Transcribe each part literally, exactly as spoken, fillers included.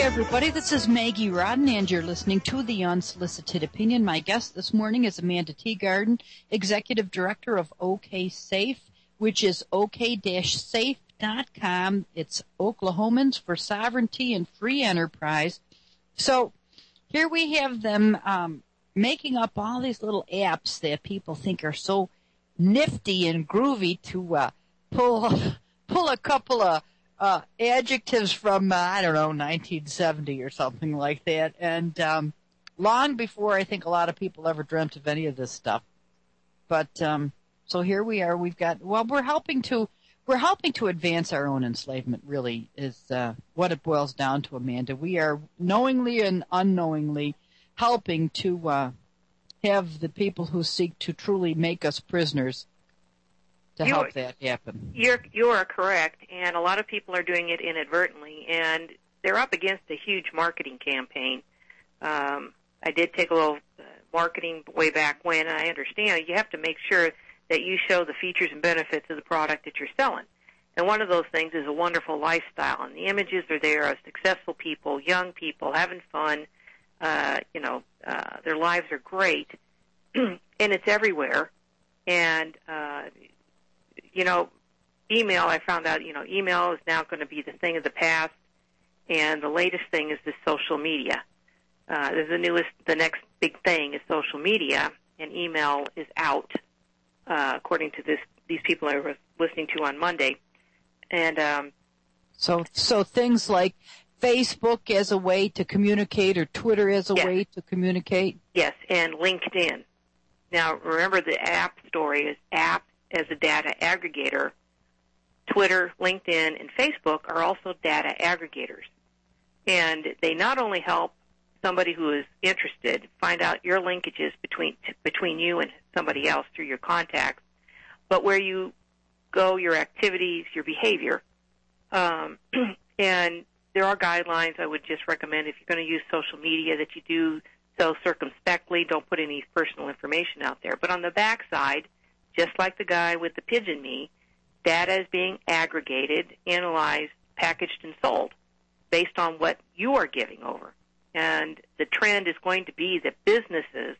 everybody. This is Maggie Rodden, and you're listening to The Unsolicited Opinion. My guest this morning is Amanda Teagarden, Executive Director of OK Safe, which is o k dash safe dot com. It's Oklahomans for Sovereignty and Free Enterprise. So here we have them um, making up all these little apps that people think are so nifty and groovy to uh, pull pull a couple of Uh, adjectives from, uh, I don't know, nineteen seventy or something like that. And um, long before I think a lot of people ever dreamt of any of this stuff. But um, so here we are. We've got, well, we're helping to, we're helping to advance our own enslavement, really, is uh, what it boils down to, Amanda. We are knowingly and unknowingly helping to uh, have the people who seek to truly make us prisoners to you, help that happen. You're, you are correct, and a lot of people are doing it inadvertently, and they're up against a huge marketing campaign. Um, I did take a little uh, marketing way back when, and I understand you have to make sure that you show the features and benefits of the product that you're selling. And one of those things is a wonderful lifestyle, and the images are there of successful people, young people, having fun. Uh, you know, uh, their lives are great, and it's everywhere. And uh You know, email, I found out, you know, email is now going to be the thing of the past, and the latest thing is this social media. Uh, there's the newest, the next big thing is social media, and email is out, uh, according to this, these people I was listening to on Monday. And, um, so, so things like Facebook as a way to communicate or Twitter as a yes. way to communicate? Yes, and LinkedIn. Now, remember the app story is app as a data aggregator. Twitter, LinkedIn, and Facebook are also data aggregators. And they not only help somebody who is interested find out your linkages between between you and somebody else through your contacts, but where you go, your activities, your behavior. Um, and there are guidelines I would just recommend if you're going to use social media that you do so circumspectly. Don't put any personal information out there. But on the backside, just like the guy with the pigeon me, data is being aggregated, analyzed, packaged, and sold based on what you are giving over. And the trend is going to be that businesses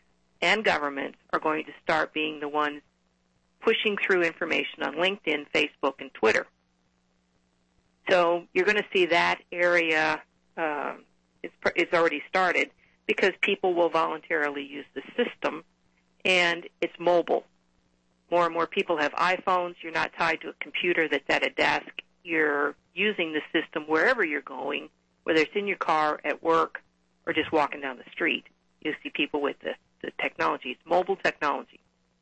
and governments are going to start being the ones pushing through information on LinkedIn, Facebook, and Twitter. So you're going to see that area, uh, it's, it's already started, because people will voluntarily use the system, and it's mobile. More and more people have iPhones. You're not tied to a computer that's at a desk. You're using the system wherever you're going, whether it's in your car, at work, or just walking down the street. You see people with the, the technology. It's mobile technology.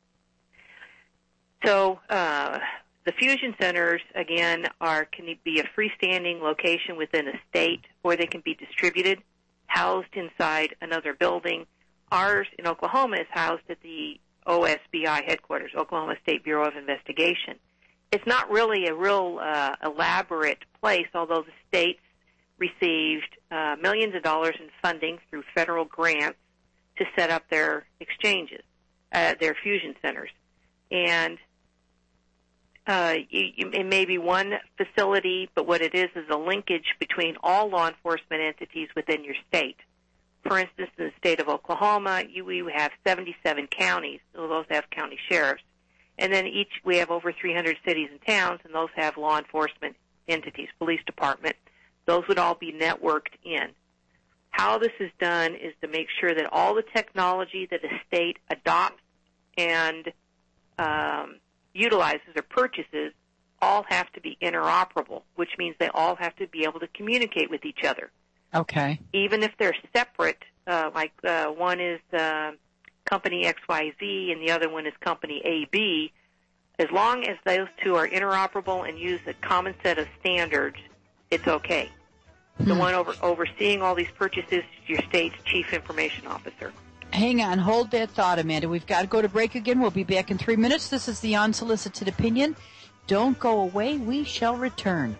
So uh, the fusion centers, again, are can be a freestanding location within a state, or they can be distributed, housed inside another building. Ours in Oklahoma is housed at the O S B I headquarters, Oklahoma State Bureau of Investigation. It's not really a real uh, elaborate place, although the states received uh, millions of dollars in funding through federal grants to set up their exchanges, uh, their fusion centers. And uh, you, you, it may be one facility, but what it is is a linkage between all law enforcement entities within your state. For instance, in the state of Oklahoma, you, we have seventy-seven counties. So those have county sheriffs. And then each, we have over three hundred cities and towns, and those have law enforcement entities, police department. Those would all be networked in. How this is done is to make sure that all the technology that a state adopts and um, utilizes or purchases all have to be interoperable, which means they all have to be able to communicate with each other. Okay. Even if they're separate, uh, like uh, one is uh, company X Y Z and the other one is company A B, as long as those two are interoperable and use a common set of standards, it's okay. Hmm. The one over, overseeing all these purchases is your state's chief information officer. Hang on, hold that thought, Amanda. We've got to go to break again. We'll be back in three minutes. This is the Unsolicited Opinion. Don't go away. We shall return.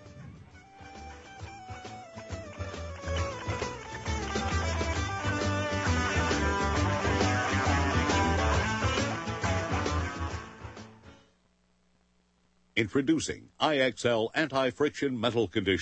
Introducing I X L Anti-Friction Metal Conditioner.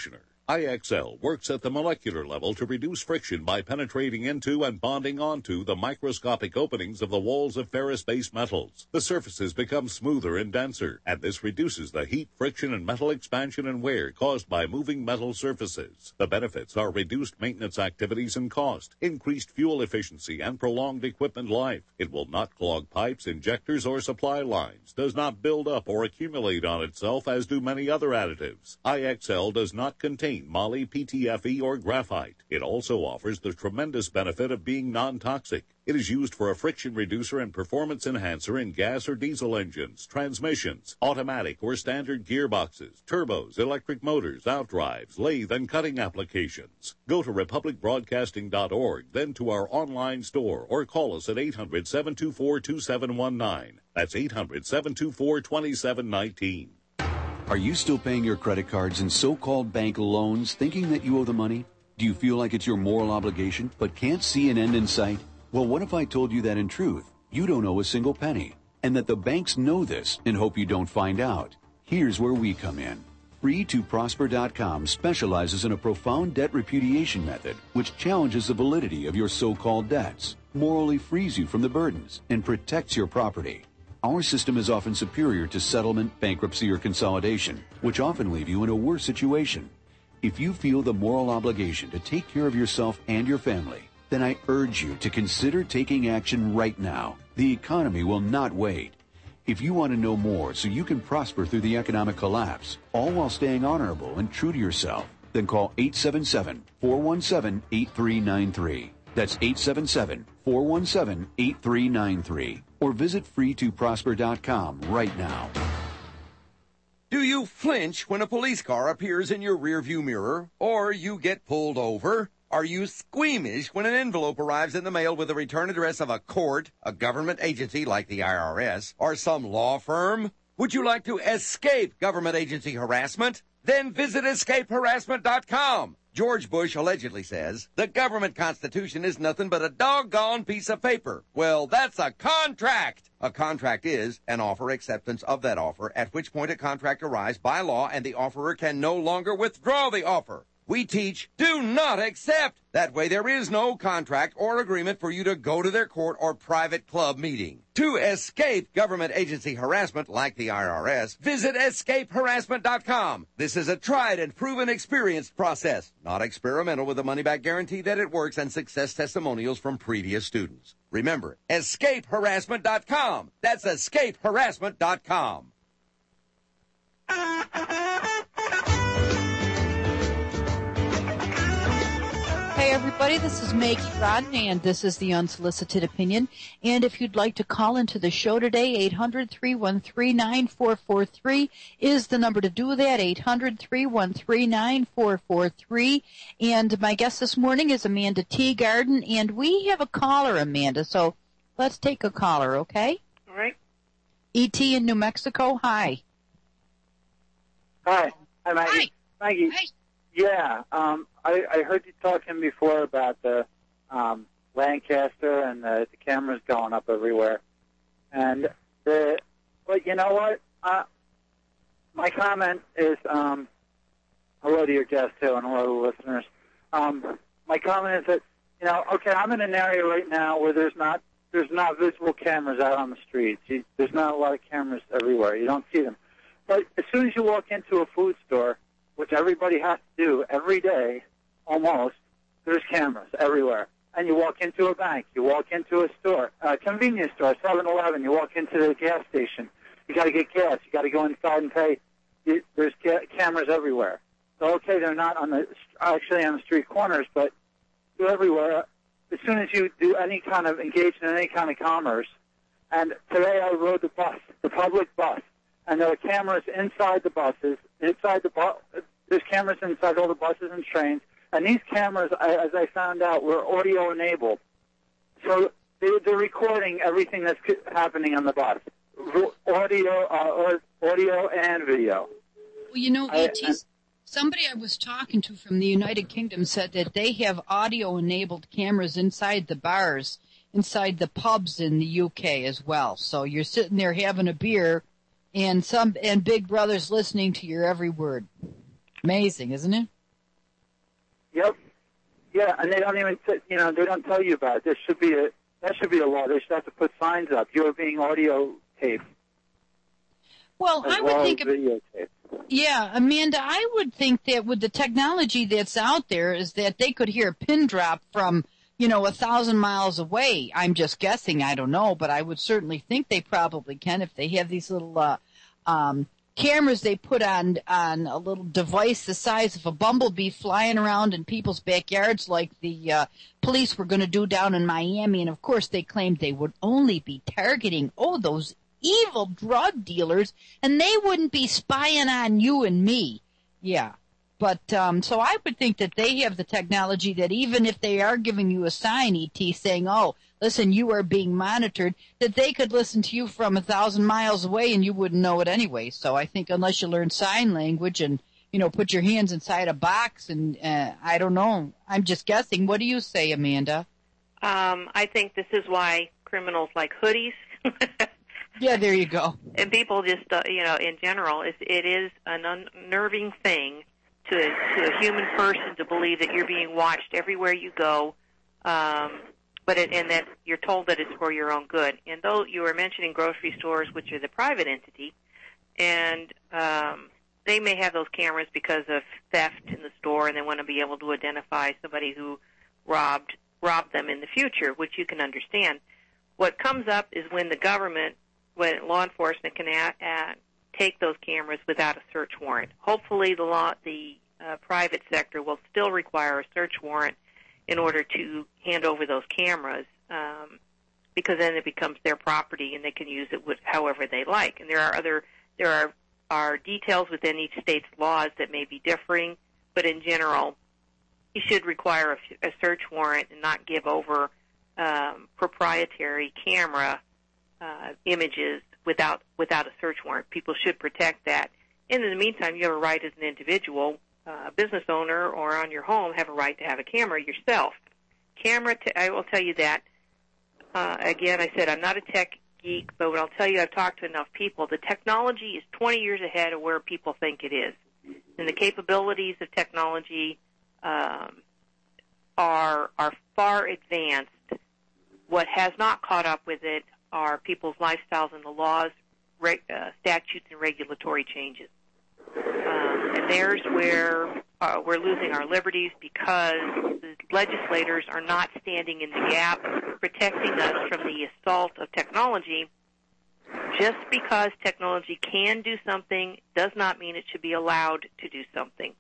I X L works at the molecular level to reduce friction by penetrating into and bonding onto the microscopic openings of the walls of ferrous-based metals. The surfaces become smoother and denser, and this reduces the heat, friction, and metal expansion and wear caused by moving metal surfaces. The benefits are reduced maintenance activities and cost, increased fuel efficiency, and prolonged equipment life. It will not clog pipes, injectors, or supply lines, does not build up or accumulate on itself as do many other additives. I X L does not contain moly, P T F E, or graphite. It also offers the tremendous benefit of being non-toxic. It is used for a friction reducer and performance enhancer in gas or diesel engines, transmissions, automatic or standard gearboxes, turbos, electric motors, outdrives, lathe, and cutting applications. Go to republic broadcasting dot org, then to our online store, or call us at eight hundred, seven two four, two seven one nine. That's eight hundred, seven two four, two seven one nine. Are you still paying your credit cards and so-called bank loans thinking that you owe the money? Do you feel like it's your moral obligation but can't see an end in sight? Well, what if I told you that in truth, you don't owe a single penny, and that the banks know this and hope you don't find out? Here's where we come in. free to prosper dot com specializes in a profound debt repudiation method which challenges the validity of your so-called debts, morally frees you from the burdens, and protects your property. Our system is often superior to settlement, bankruptcy, or consolidation, which often leave you in a worse situation. If you feel the moral obligation to take care of yourself and your family, then I urge you to consider taking action right now. The economy will not wait. If you want to know more so you can prosper through the economic collapse, all while staying honorable and true to yourself, then call eight seven seven, four one seven, eight three nine three. That's eight seven seven, four one seven, eight three nine three. Or visit free to prosper dot com right now. Do you flinch when a police car appears in your rearview mirror, or you get pulled over? Are you squeamish when an envelope arrives in the mail with the return address of a court, a government agency like the I R S, or some law firm? Would you like to escape government agency harassment? Then visit escape harassment dot com. George Bush allegedly says, the government constitution is nothing but a doggone piece of paper. Well, that's a contract. A contract is an offer acceptance of that offer, at which point a contract arrives by law and the offerer can no longer withdraw the offer. We teach, do not accept. That way there is no contract or agreement for you to go to their court or private club meeting. To escape government agency harassment like the I R S, visit escape harassment dot com. This is a tried and proven experienced process, not experimental, with a money-back guarantee that it works and success testimonials from previous students. Remember, escape harassment dot com. That's escape harassment dot com. Hey everybody, this is Maggie Rodney, and this is the Unsolicited Opinion. And if you'd like to call into the show today, eight hundred, three one three, nine four four three is the number to do that, eight hundred, three one three, nine four four three. And my guest this morning is Amanda Teagarden, and we have a caller, Amanda, so let's take a caller, okay? All right. E T in New Mexico, hi. Hi. Hi, Maggie. Hi. Maggie. Hi. Yeah, um, I, I heard you talking before about the um, Lancaster and the, the cameras going up everywhere. And the, but you know what? Uh, my comment is, um, hello to your guest too, and hello to the listeners. Um, my comment is that, you know, okay, I'm in an area right now where there's not there's not visible cameras out on the streets. You, there's not a lot of cameras everywhere. You don't see them. But as soon as you walk into a food store, which everybody has to do every day, almost, there's cameras everywhere. And you walk into a bank, you walk into a store, a convenience store, seven eleven, you walk into the gas station, you got to get gas, you got to go inside and pay. You, there's ca- cameras everywhere. So, okay, they're not on the actually on the street corners, but they're everywhere. As soon as you do any kind of engage in any kind of commerce, and today I rode the bus, the public bus, and there are cameras inside the buses, inside the bus. There's cameras inside all the buses and trains, and these cameras, as I found out, were audio enabled. So they're recording everything that's happening on the bus, audio, uh, audio and video. Well, you know, E T, somebody I was talking to from the United Kingdom said that they have audio-enabled cameras inside the bars, inside the pubs in the U K as well. So you're sitting there having a beer, and some and Big Brother's listening to your every word. Amazing, isn't it? Yep. Yeah, and they don't even, t- you know, they don't tell you about it. There should be a, that should be a law. They should have to put signs up. You're being audio taped. Well, as I well would think, as videotaped. yeah, Amanda, I would think that with the technology that's out there is that they could hear a pin drop from, you know, a thousand miles away. I'm just guessing. I don't know, but I would certainly think they probably can if they have these little, uh, um, cameras they put on on a little device the size of a bumblebee flying around in people's backyards like the uh, police were going to do down in Miami. And, of course, they claimed they would only be targeting, oh, those evil drug dealers, and they wouldn't be spying on you and me. Yeah. But um, so I would think that they have the technology that even if they are giving you a sign, E T, saying, oh, listen, you are being monitored, that they could listen to you from a thousand miles away and you wouldn't know it anyway. So I think unless you learn sign language and, you know, put your hands inside a box and uh, I don't know. I'm just guessing. What do you say, Amanda? Um, I think this is why criminals like hoodies. Yeah, there you go. And people just, uh, you know, in general, it's, it is an unnerving thing to a, to a human person to believe that you're being watched everywhere you go, um, but it, and that you're told that it's for your own good. And though you were mentioning grocery stores, which are the private entity, and um, they may have those cameras because of theft in the store, and they want to be able to identify somebody who robbed robbed them in the future, which you can understand. What comes up is when the government, when law enforcement can add, add, take those cameras without a search warrant. Hopefully the law, the uh, private sector will still require a search warrant in order to hand over those cameras, um, because then it becomes their property and they can use it with however they like. And there are other, there are, are details within each state's laws that may be differing, but in general, you should require a, a search warrant and not give over um, proprietary camera uh, images without without a search warrant. People should protect that. And in the meantime, you have a right as an individual, uh, business owner, or on your home, have a right to have a camera yourself. Camera, t- I will tell you that. Uh, again, I said I'm not a tech geek, but what I'll tell you, I've talked to enough people. The technology is twenty years ahead of where people think it is. And the capabilities of technology um, are are far advanced. What has not caught up with it are people's lifestyles and the laws, reg, uh, statutes, and regulatory changes. Um, and there's where uh, we're losing our liberties because the legislators are not standing in the gap, protecting us from the assault of technology. Just because technology can do something does not mean it should be allowed to do something.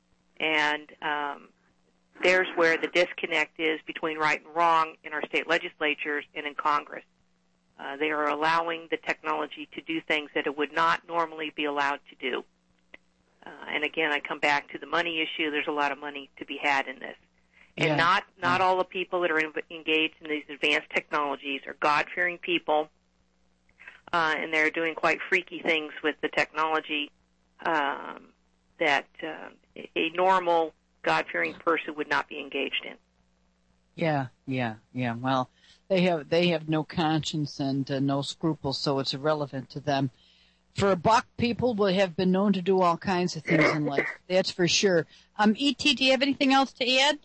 And um, there's where the disconnect is between right and wrong in our state legislatures and in Congress. Uh, they are allowing the technology to do things that it would not normally be allowed to do. Uh, and again, I come back to the money issue. There's a lot of money to be had in this. And Yeah. not, not all the people that are in, engaged in these advanced technologies are God-fearing people, uh, and they're doing quite freaky things with the technology um, that uh, a normal God-fearing person would not be engaged in. Yeah, yeah, yeah. Well, they have they have no conscience and uh, no scruples, so it's irrelevant to them. For a buck, people will have been known to do all kinds of things in life. That's for sure. Um, E T, do you have anything else to add?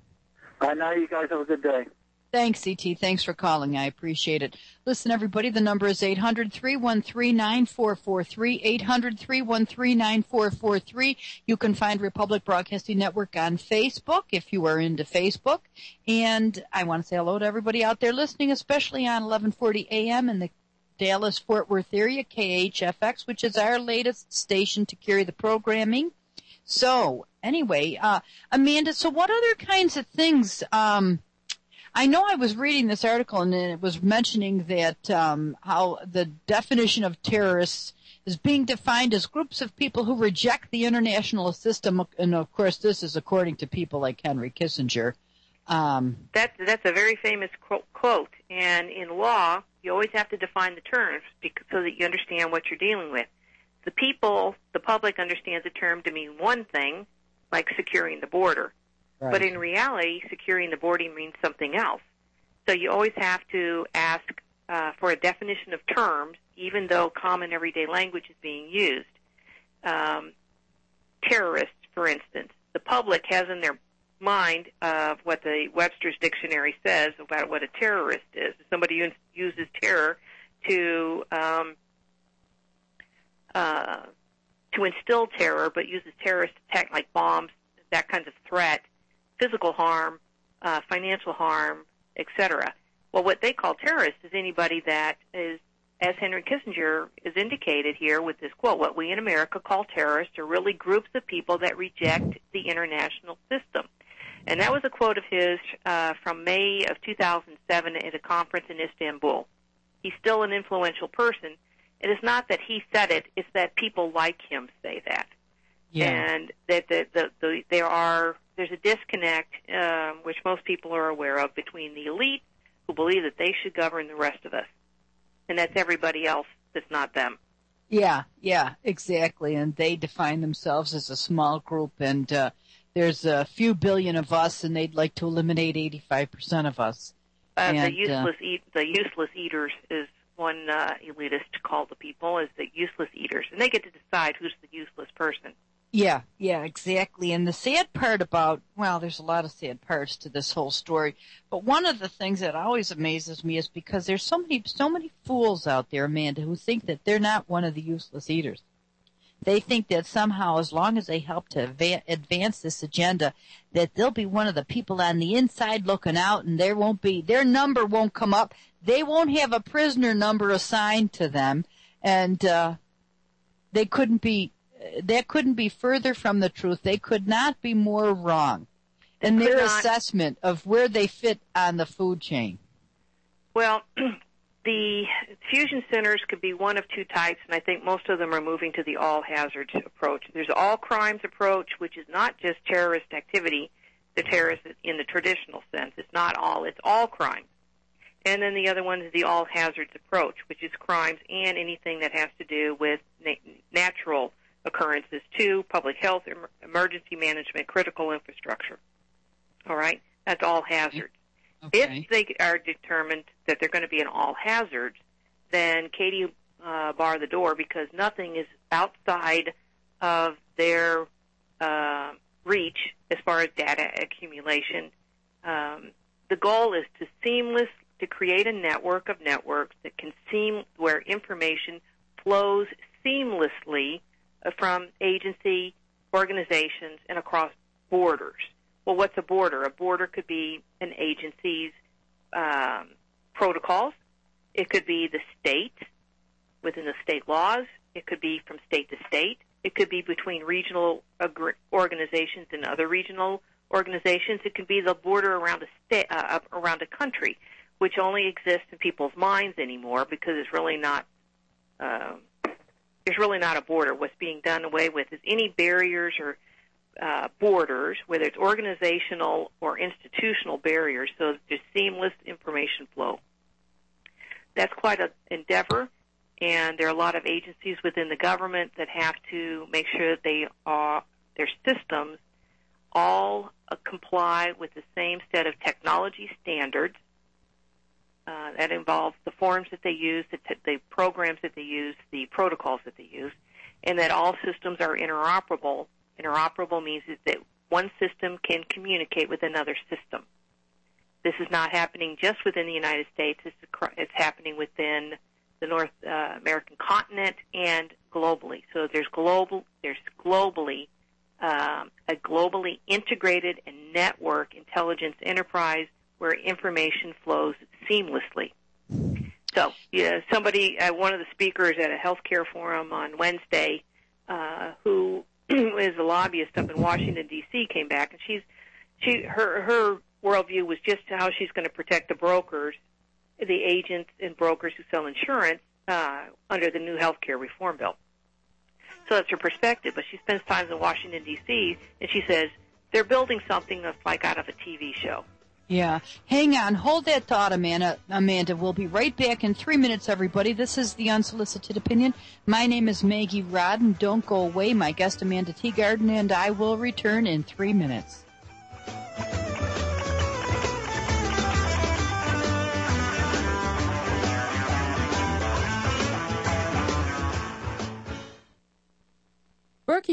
I know you guys have a good day. Thanks, E T. Thanks for calling. I appreciate it. Listen, everybody, the number is eight hundred, three one three, nine four four three, eight hundred, three one three, nine four four three. You can find Republic Broadcasting Network on Facebook if you are into Facebook. And I want to say hello to everybody out there listening, especially on eleven forty A M in the Dallas-Fort Worth area, K H F X, which is our latest station to carry the programming. So, anyway, uh, Amanda, so what other kinds of things, um, I know I was reading this article and it was mentioning that um, how the definition of terrorists is being defined as groups of people who reject the international system, and of course this is according to people like Henry Kissinger. Um, That, that's a very famous quote, and in law, you always have to define the terms because, so that you understand what you're dealing with. The people, the public understands the term to mean one thing, like securing the border. right. But in reality, securing the border means something else. So you always have to ask uh, for a definition of terms, even though common everyday language is being used. Um, terrorists, for instance, the public has in their mind of what the Webster's Dictionary says about what a terrorist is. Somebody who uses terror to um, uh, to instill terror, but uses terrorist attack like bombs, that kind of threat, physical harm, uh, financial harm, et cetera. Well, what they call terrorists is anybody that is, as Henry Kissinger is indicated here with this quote, what we in America call terrorists are really groups of people that reject the international system. And that was a quote of his uh, from May of two thousand seven at a conference in Istanbul. He's still an influential person. It is not that he said it, it's that people like him say that. Yeah. And that the, the, the, there are, there's a disconnect, um, which most people are aware of, between the elite who believe that they should govern the rest of us. And that's everybody else that's not them. Yeah, yeah, exactly. And they define themselves as a small group, and uh, there's a few billion of us, and they'd like to eliminate eighty-five percent of us. Uh, and, the useless uh, eat, the useless eaters is one uh, elitist called the people is the useless eaters, and they get to decide who's the useless person. Yeah, yeah, exactly. And the sad part about, well, there's a lot of sad parts to this whole story, but one of the things that always amazes me is because there's so many, so many fools out there, Amanda, who think that they're not one of the useless eaters. They think that somehow, as long as they help to adva- advance this agenda, that they'll be one of the people on the inside looking out, and there won't be, their number won't come up. They won't have a prisoner number assigned to them, and uh, they couldn't be, that couldn't be further from the truth. They could not be more wrong in their not, assessment of where they fit on the food chain. Well, the fusion centers could be one of two types, and I think most of them are moving to the all hazards approach. There's all crimes approach, which is not just terrorist activity, the terrorist in the traditional sense. It's not all, it's all crimes. And then the other one is the all hazards approach, which is crimes and anything that has to do with na- natural occurrences too, public health, em- emergency management, critical infrastructure. All right? That's all hazards. Okay. If they are determined that they're going to be an all hazards, then Katie uh, bar the door because nothing is outside of their uh, reach as far as data accumulation. Um, the goal is to seamless to create a network of networks that can seem where information flows seamlessly from agency, organizations, and across borders. Well, what's a border? A border could be an agency's um, protocols. It could be the state within the state laws. It could be from state to state. It could be between regional agri- organizations and other regional organizations. It could be the border around a state, uh, around a country, which only exists in people's minds anymore because it's really not. Uh, There's really not a border. What's being done away with is any barriers or uh, borders, whether it's organizational or institutional barriers, so there's seamless information flow. That's quite an endeavor, and there are a lot of agencies within the government that have to make sure that they are, their systems all uh, comply with the same set of technology standards. Uh, that involves the forms that they use, the, t- the programs that they use, the protocols that they use, and that all systems are interoperable. Interoperable means that one system can communicate with another system. This is not happening just within the United States. It's, it's happening within the North uh, American continent and globally. So there's global, there's globally um, a globally integrated and network intelligence enterprise where information flows seamlessly. So, yeah, somebody, uh, one of the speakers at a healthcare forum on Wednesday, uh, who is a lobbyist up in Washington D C, came back, and she's, she, her, her worldview was just how she's going to protect the brokers, the agents and brokers who sell insurance uh, under the new healthcare reform bill. So that's her perspective. But she spends time in Washington D C, and she says they're building something that's like out of a T V show. Yeah. Hang on. Hold that thought, Amanda. Amanda, we'll be right back in three minutes, everybody. This is The Unsolicited Opinion. My name is Maggie Rodden. Don't go away. My guest, Amanda Teegarden, and I will return in three minutes. Berkey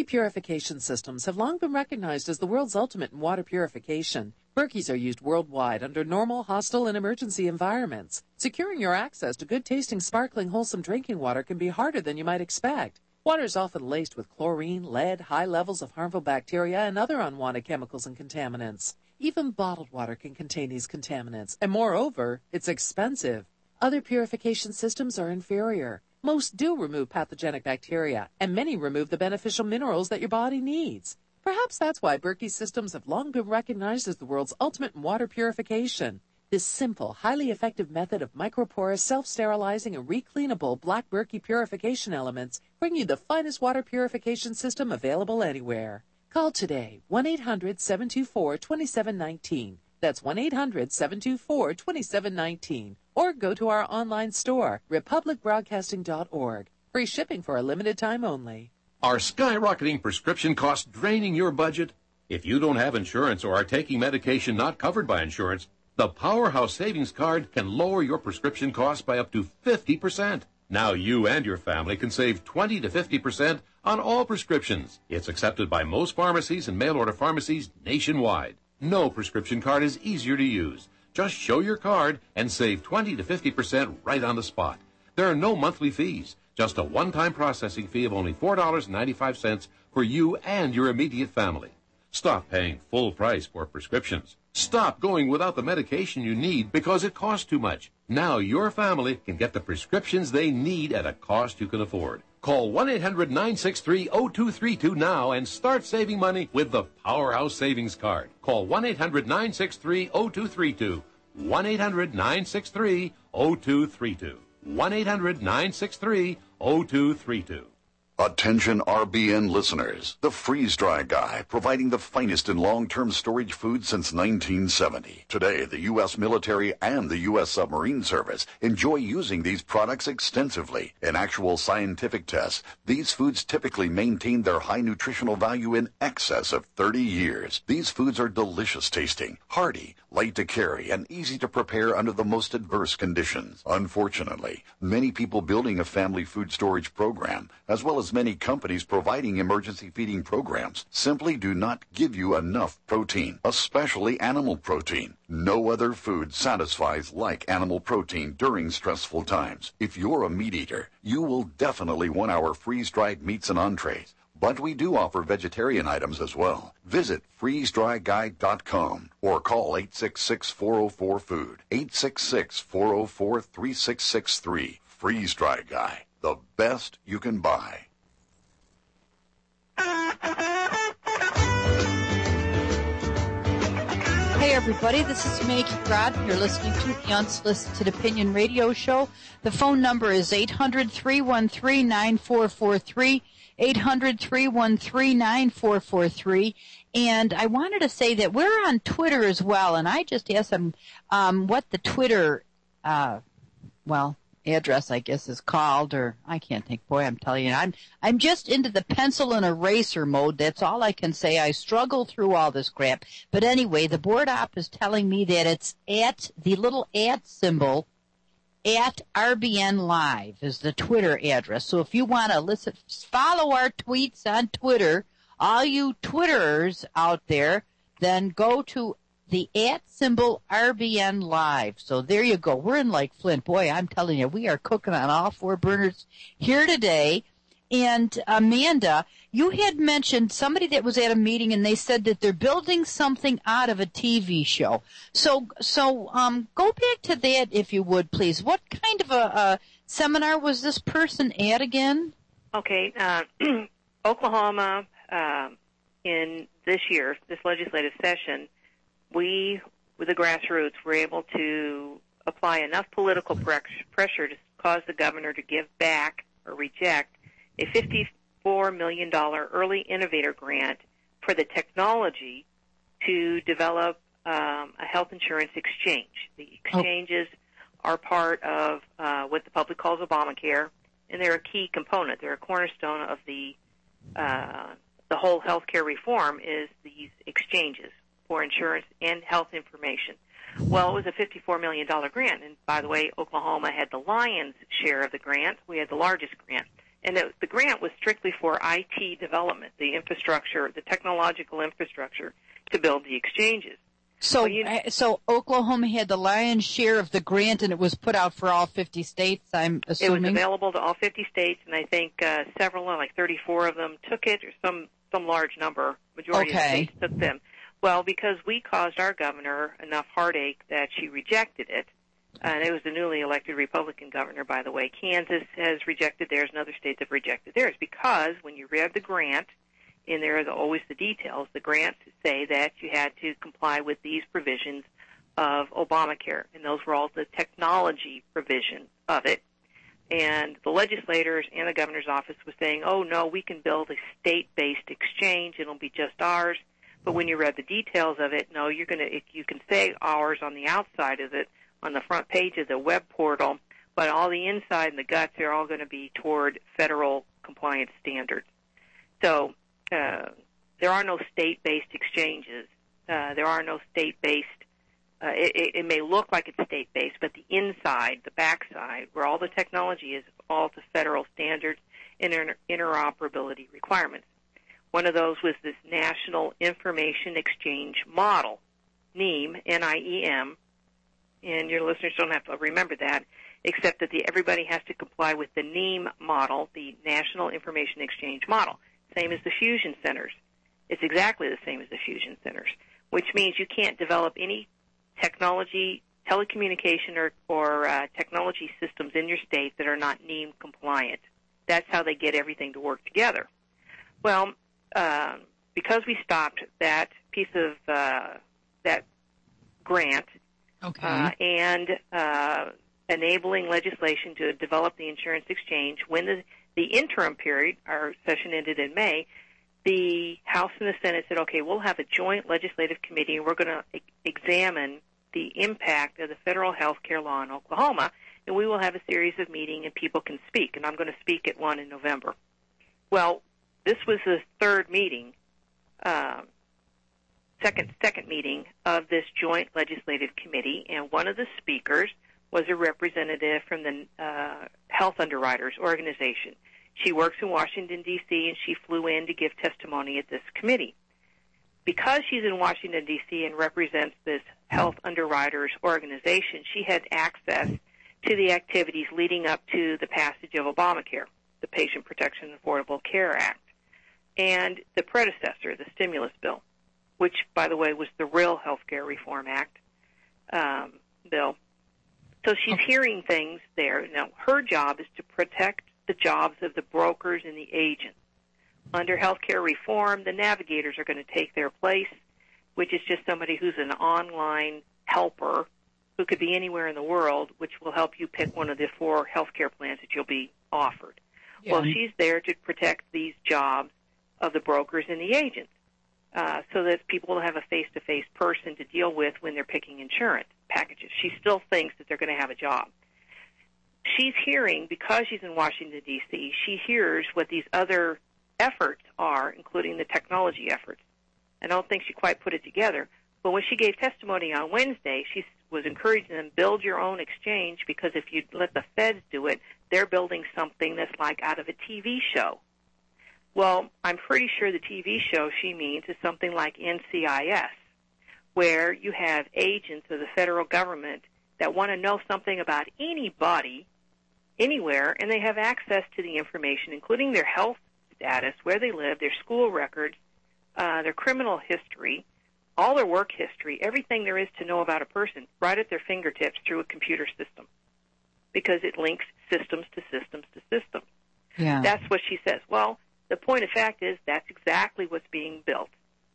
Berkey Purification Systems have long been recognized as the world's ultimate in water purification. Berkeys are used worldwide under normal, hostile, and emergency environments. Securing your access to good-tasting, sparkling, wholesome drinking water can be harder than you might expect. Water is often laced with chlorine, lead, high levels of harmful bacteria, and other unwanted chemicals and contaminants. Even bottled water can contain these contaminants, and moreover, it's expensive. Other purification systems are inferior. Most do remove pathogenic bacteria, and many remove the beneficial minerals that your body needs. Perhaps that's why Berkey systems have long been recognized as the world's ultimate in water purification. This simple, highly effective method of microporous, self-sterilizing, and recleanable black Berkey purification elements bring you the finest water purification system available anywhere. Call today, one eight hundred, seven two four, two seven one nine. That's one eight hundred, seven two four, two seven one nine. Or go to our online store, republic broadcasting dot org. Free shipping for a limited time only. Are skyrocketing prescription costs draining your budget? If you don't have insurance or are taking medication not covered by insurance, the Powerhouse Savings Card can lower your prescription costs by up to fifty percent. Now you and your family can save twenty to fifty percent on all prescriptions. It's accepted by most pharmacies and mail-order pharmacies nationwide. No prescription card is easier to use. Just show your card and save twenty to fifty percent right on the spot. There are no monthly fees, just a one-time processing fee of only four dollars and ninety-five cents for you and your immediate family. Stop paying full price for prescriptions. Stop going without the medication you need because it costs too much. Now your family can get the prescriptions they need at a cost you can afford. Call one eight hundred, nine six three, zero two three two now and start saving money with the Powerhouse Savings Card. Call one eight hundred, nine six three, zero two three two. one eight hundred, nine six three, zero two three two. one eight hundred, nine six three, zero two three two. Attention R B N listeners. The Freeze Dry Guy, providing the finest in long-term storage food since nineteen seventy. Today, the U S military and the U S submarine service enjoy using these products extensively. In actual scientific tests, these foods typically maintain their high nutritional value in excess of thirty years. These foods are delicious tasting, hearty, light to carry, and easy to prepare under the most adverse conditions. Unfortunately, many people building a family food storage program, as well as many companies providing emergency feeding programs, simply do not give you enough protein, especially animal protein. No other food satisfies like animal protein during stressful times. If you're a meat eater, you will definitely want our freeze-dried meats and entrees. But we do offer vegetarian items as well. Visit freeze dry guide dot com or call eight six six, four oh four, food, eight six six, four oh four, three six six three. Freeze Dry Guy, the best you can buy. Hey everybody, this is Maggie Grodd. You're listening to the Unsolicited Opinion Radio Show. The phone number is eight hundred, three one three, nine four four three, eight hundred, three one three, nine four four three. And I wanted to say that we're on Twitter as well, and I just asked them um, what the Twitter, uh, well, address, I guess, is called, or I can't think. Boy, I'm telling you, I'm I'm just into the pencil and eraser mode. That's all I can say. I struggle through all this crap. But anyway, the board op is telling me that it's at the little at symbol at R B N Live is the Twitter address. So if you want to listen, follow our tweets on Twitter, all you Twitterers out there, then go to the at symbol R B N Live. So there you go. We're in like Flint. Boy, I'm telling you, we are cooking on all four burners here today. And Amanda, you had mentioned somebody that was at a meeting and they said that they're building something out of a T V show. So, so um, go back to that if you would, please. What kind of a, a seminar was this person at again? Okay, uh, Oklahoma, uh, in this year, this legislative session, we, with the grassroots, were able to apply enough political pressure to cause the governor to give back or reject a fifty-four million dollars early innovator grant for the technology to develop um, a health insurance exchange. The exchanges oh. are part of uh, what the public calls Obamacare, and they're a key component. They're a cornerstone of the uh, the whole healthcare reform is these exchanges for insurance and health information. Well, it was a fifty-four million dollars grant, and by the way, Oklahoma had the lion's share of the grant. We had the largest grant, And it, the grant was strictly for I T development, the infrastructure, the technological infrastructure to build the exchanges. So, well, you, so Oklahoma had the lion's share of the grant, and it was put out for all fifty states, I'm assuming? It was available to all fifty states, and I think uh, several, like thirty-four of them, took it, or some, some large number, majority okay. of the states took them. Well, because we caused our governor enough heartache that she rejected it, and it was the newly elected Republican governor, by the way. Kansas has rejected theirs, and other states have rejected theirs, because when you read the grant, and there are always the details, the grants say that you had to comply with these provisions of Obamacare, and those were all the technology provisions of it. And the legislators and the governor's office was saying, oh, no, we can build a state-based exchange, it'll be just ours. But when you read the details of it, no, you're going to, you can say ours on the outside of it, on the front page of the web portal, but all the inside and the guts are all going to be toward federal compliance standards. So uh, there are no state-based exchanges. Uh, there are no state-based, uh, it, it may look like it's state-based, but the inside, the backside, where all the technology is, all to federal standards and inter- interoperability requirements. One of those was this National Information Exchange Model, NIEM, N I E M, and your listeners don't have to remember that, except that the, everybody has to comply with the NIEM model, the National Information Exchange Model, same as the fusion centers. It's exactly the same as the fusion centers, which means you can't develop any technology, telecommunication, or, or uh, technology systems in your state that are not NIEM compliant. That's how they get everything to work together. Well, uh, because we stopped that piece of uh, that grant, okay. uh, and uh, enabling legislation to develop the insurance exchange, when the, the interim period, our session ended in May, the House and the Senate said, okay, we'll have a joint legislative committee, and we're going to e- examine the impact of the federal health care law in Oklahoma, and we will have a series of meetings, and people can speak, and I'm going to speak at one in November. Well, this was the third meeting, uh, second second meeting of this joint legislative committee, and one of the speakers was a representative from the uh, Health Underwriters Organization. She works in Washington, D C, and she flew in to give testimony at this committee. Because she's in Washington, D C, and represents this Health Underwriters Organization, she had access to the activities leading up to the passage of Obamacare, the Patient Protection and Affordable Care Act, and the predecessor, the stimulus bill, which, by the way, was the real Health Care Reform Act um, bill. So she's hearing things there. Now, her job is to protect the jobs of the brokers and the agents. Under health care reform, the navigators are going to take their place, which is just somebody who's an online helper who could be anywhere in the world, which will help you pick one of the four health care plans that you'll be offered. Yeah. Well, she's there to protect these jobs of the brokers and the agents, uh, so that people will have a face-to-face person to deal with when they're picking insurance packages. She still thinks that they're going to have a job. She's hearing, because she's in Washington, D C, she hears what these other efforts are, including the technology efforts. I don't think she quite put it together, but when she gave testimony on Wednesday, she was encouraging them, build your own exchange, because if you let the feds do it, they're building something that's like out of a T V show. Well, I'm pretty sure the T V show she means is something like N C I S, where you have agents of the federal government that want to know something about anybody, anywhere, and they have access to the information, including their health status, where they live, their school records, uh, their criminal history, all their work history, everything there is to know about a person, right at their fingertips through a computer system, because it links systems to systems to systems. Yeah. That's what she says. Well, the point of fact is that's exactly what's being built.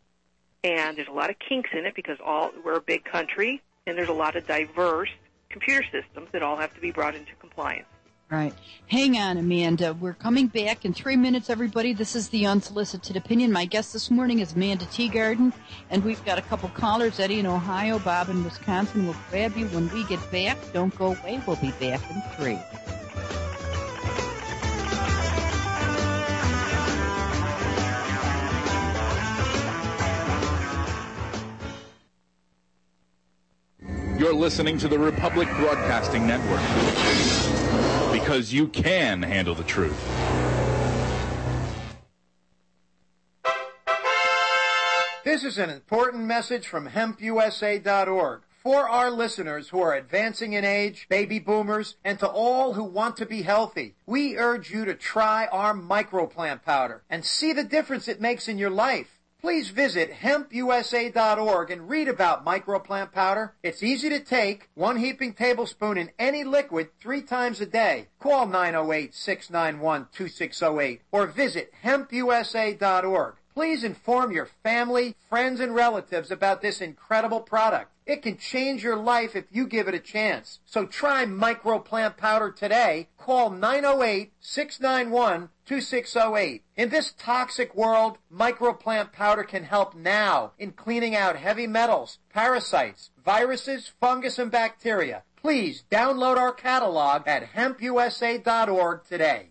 And there's a lot of kinks in it because all we're a big country, and there's a lot of diverse computer systems that all have to be brought into compliance. Right. Hang on, Amanda. We're coming back in three minutes, everybody. This is the Unsolicited Opinion. My guest this morning is Amanda Teagarden, and we've got a couple callers, Eddie in Ohio, Bob in Wisconsin. We'll grab you when we get back. Don't go away. We'll be back in three. You're listening to the Republic Broadcasting Network, because you can handle the truth. This is an important message from hemp U S A dot org. For our listeners who are advancing in age, baby boomers, and to all who want to be healthy, we urge you to try our microplant powder and see the difference it makes in your life. Please visit hemp U S A dot org and read about microplant powder. It's easy to take, one heaping tablespoon in any liquid three times a day. Call nine oh eight, six nine one, two six oh eight or visit hemp U S A dot org. Please inform your family, friends, and relatives about this incredible product. It can change your life if you give it a chance. So try microplant powder today. Call nine oh eight, six nine one, two six oh eight. In this toxic world, microplant powder can help now in cleaning out heavy metals, parasites, viruses, fungus, and bacteria. Please download our catalog at hemp U S A dot org today.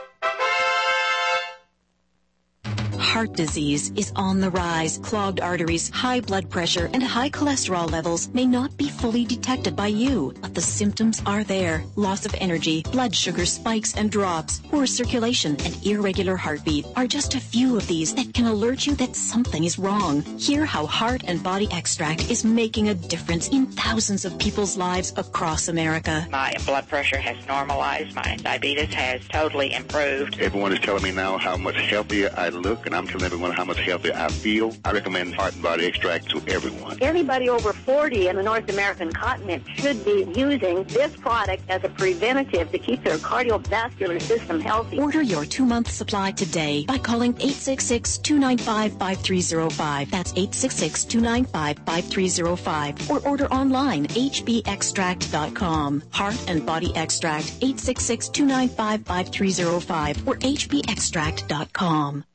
Heart disease is on the rise. Clogged arteries, high blood pressure, and high cholesterol levels may not be fully detected by you, but the symptoms are there. Loss of energy, blood sugar spikes and drops, poor circulation, and irregular heartbeat are just a few of these that can alert you that something is wrong. Hear how Heart and Body Extract is making a difference in thousands of people's lives across America. My blood pressure has normalized. My diabetes has totally improved. Everyone is telling me now how much healthier I look, and I'm telling everyone how much healthier I feel. I recommend Heart and Body Extract to everyone. Anybody over forty in the North American continent should be using this product as a preventative to keep their cardiovascular system healthy. Order your two-month supply today by calling eight six six, two nine five, five three zero five. That's eight six six, two nine five, five three zero five. Or order online, h b extract dot com. Heart and Body Extract, eight six six, two nine five, five three zero five or h b extract dot com.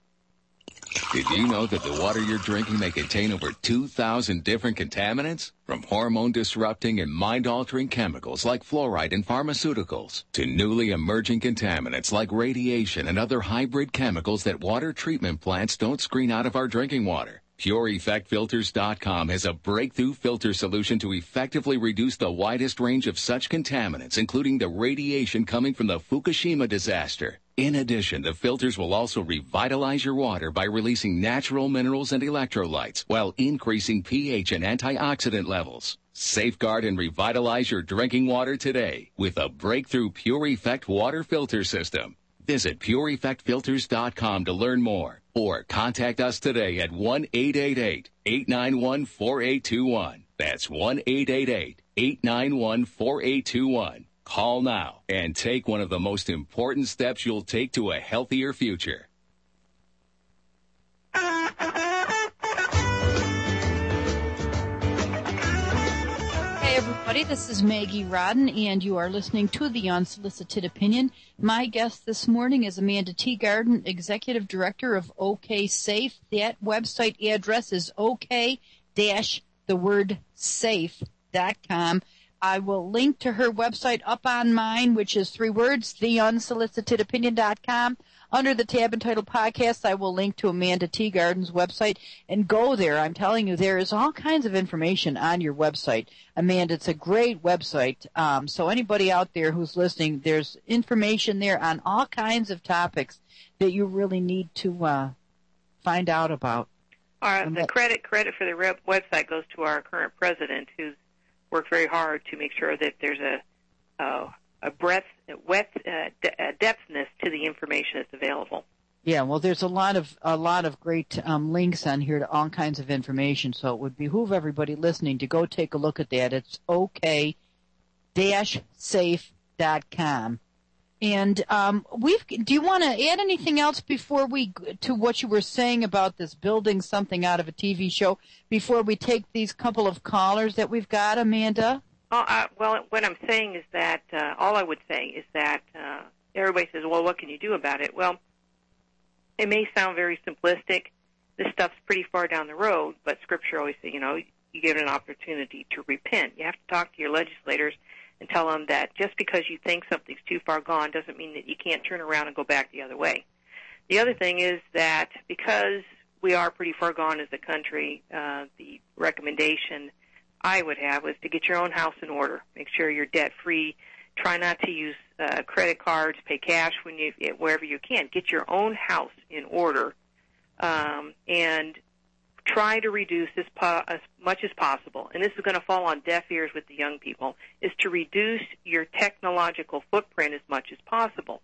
Did you know that the water you're drinking may contain over two thousand different contaminants? From hormone-disrupting and mind-altering chemicals like fluoride in pharmaceuticals to newly emerging contaminants like radiation and other hybrid chemicals that water treatment plants don't screen out of our drinking water. Pure Effect Filters dot com has a breakthrough filter solution to effectively reduce the widest range of such contaminants, including the radiation coming from the Fukushima disaster. In addition, the filters will also revitalize your water by releasing natural minerals and electrolytes while increasing pH and antioxidant levels. Safeguard and revitalize your drinking water today with a breakthrough Pure Effect water filter system. Visit Pure Effect Filters dot com to learn more or contact us today at one eight eight eight, eight nine one, four eight two one. That's one eight eight eight, eight nine one, four eight two one. Call now and take one of the most important steps you'll take to a healthier future. Hey everybody, this is Maggie Rodden, and you are listening to The Unsolicited Opinion. My guest this morning is Amanda Teegarden, Executive Director of OK Safe. That website address is OK dash the word safe dot com. I will link to her website up on mine, which is three words, the unsolicited opinion dot com. Under the tab entitled Podcasts, I will link to Amanda Teegarden's website, and go there. I'm telling you, there is all kinds of information on your website. Amanda, it's a great website. Um, so anybody out there who's listening, there's information there on all kinds of topics that you really need to uh, find out about. All right, the credit credit for the rep website goes to our current president, who's worked very hard to make sure that there's a uh, a breadth, wet, uh, de- uh, depthness to the information that's available. Yeah, well, there's a lot of a lot of great um, links on here to all kinds of information. So it would behoove everybody listening to go take a look at that. It's OK dash safe dot com. And um, we've. Do you want to add anything else before we to what you were saying about this building something out of a T V show before we take these couple of callers that we've got, Amanda? Oh, uh, well, what I'm saying is that uh, all I would say is that uh, everybody says, "Well, what can you do about it?" Well, it may sound very simplistic. This stuff's pretty far down the road, but Scripture always says, you know, you get an opportunity to repent. You have to talk to your legislators and tell them that just because you think something's too far gone doesn't mean that you can't turn around and go back the other way. The other thing is that because we are pretty far gone as a country, uh, the recommendation I would have was to get your own house in order. Make sure you're debt-free. Try not to use uh, credit cards. Pay cash when you wherever you can. Get your own house in order, um, and try to reduce as, po- as much as possible, and this is going to fall on deaf ears with the young people, is to reduce your technological footprint as much as possible.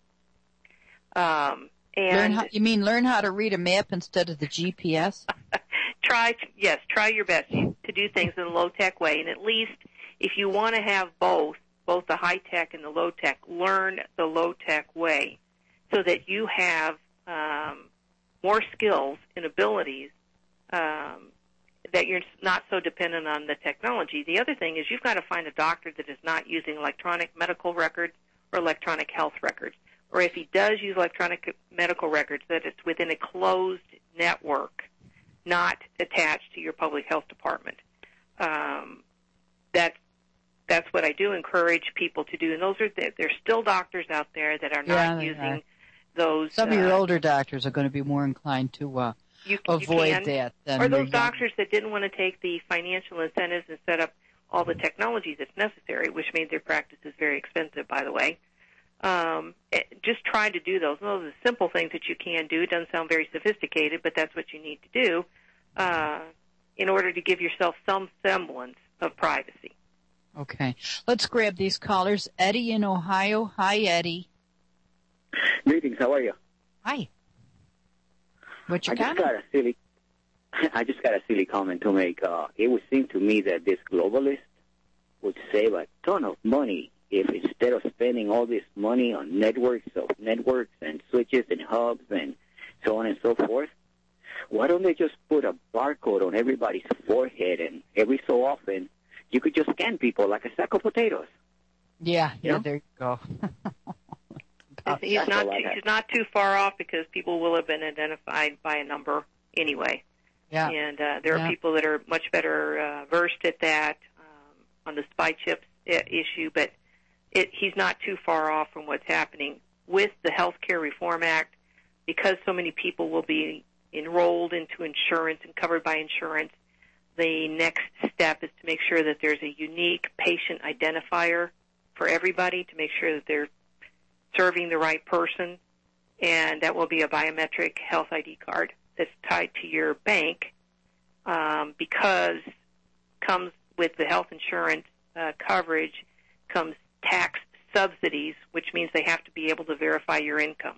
Um, and learn how, you mean learn how to read a map instead of the G P S? try, to, yes, try your best to do things in a low-tech way, and at least if you want to have both, both the high-tech and the low-tech, learn the low-tech way so that you have um, more skills and abilities um, that you're not so dependent on the technology. The other thing is you've got to find a doctor that is not using electronic medical records or electronic health records. Or if he does use electronic medical records, that it's within a closed network, not attached to your public health department. Um, that's that's what I do encourage people to do. And those are there's still doctors out there that are not yeah, using are. those. Some of uh, your older doctors are going to be more inclined to uh, you, avoid you can, that. Than or those young. doctors that didn't want to take the financial incentives and set up all the technology that's necessary, which made their practices very expensive, by the way. Um, just try to do those. Those are simple things that you can do. It doesn't sound very sophisticated, but that's what you need to do uh, in order to give yourself some semblance of privacy. Okay. Let's grab these callers. Eddie in Ohio. Hi, Eddie. Greetings. How are you? Hi. What you I got? just got a silly. I just got a silly comment to make. Uh, it would seem to me that this globalist would save a ton of money if instead of spending all this money on networks of networks and switches and hubs and so on and so forth, why don't they just put a barcode on everybody's forehead, and every so often you could just scan people like a sack of potatoes? Yeah, yeah, know? there you go. he's That's not all I too, have. he's not too far off because people will have been identified by a number anyway. Yeah. And uh, there Yeah. are people that are much better uh, versed at that um, on the spy chips I- issue, but it, he's not too far off from what's happening with the Health Care Reform Act. Because so many people will be enrolled into insurance and covered by insurance, the next step is to make sure that there's a unique patient identifier for everybody to make sure that they're serving the right person, and that will be a biometric health I D card that's tied to your bank um, because comes with the health insurance uh, coverage comes tax subsidies, which means they have to be able to verify your income.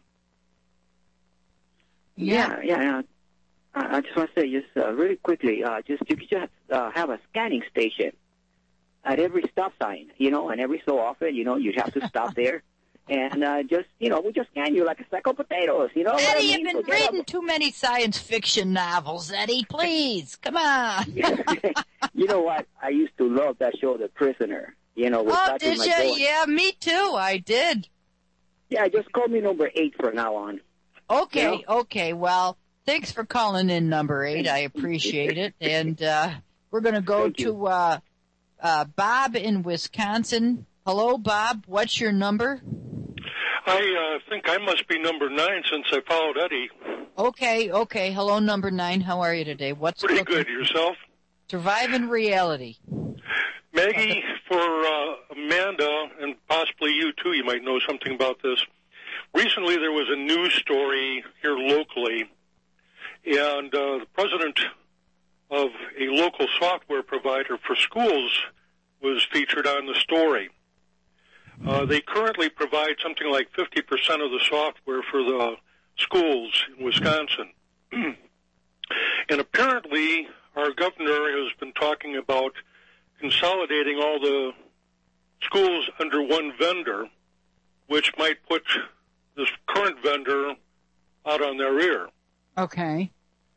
Yeah, yeah. yeah. I I just want to say, just uh, really quickly, uh, just you could just uh, have a scanning station at every stop sign, you know, and every so often, you know, you'd have to stop there. And uh, just, you know, we just scan you like a sack of potatoes, you know what I Eddie, mean? you've been Forget reading too many science fiction novels, Eddie. Please, come on. You know what? I used to love that show, The Prisoner. You know, with Oh, Patrick did you? McGowan. Yeah, me too. I did. Yeah, just call me number eight from now on. Okay, You know? okay. Well, thanks for calling in, number eight. I appreciate it. And uh, we're going to go Thank you. to uh, uh, Bob in Wisconsin. Hello, Bob. What's your number? I uh, think I must be number nine since I followed Eddie. Okay, okay. Hello, number nine. How are you today? What's Pretty cooking? good. Yourself? Surviving reality. Maggie, for uh, Amanda, and possibly you too, you might know something about this. Recently there was a news story here locally, and uh, the president of a local software provider for schools was featured on the story. Uh, they currently provide something like fifty percent of the software for the schools in Wisconsin. And apparently our governor has been talking about consolidating all the schools under one vendor, which might put this current vendor out on their ear. Okay.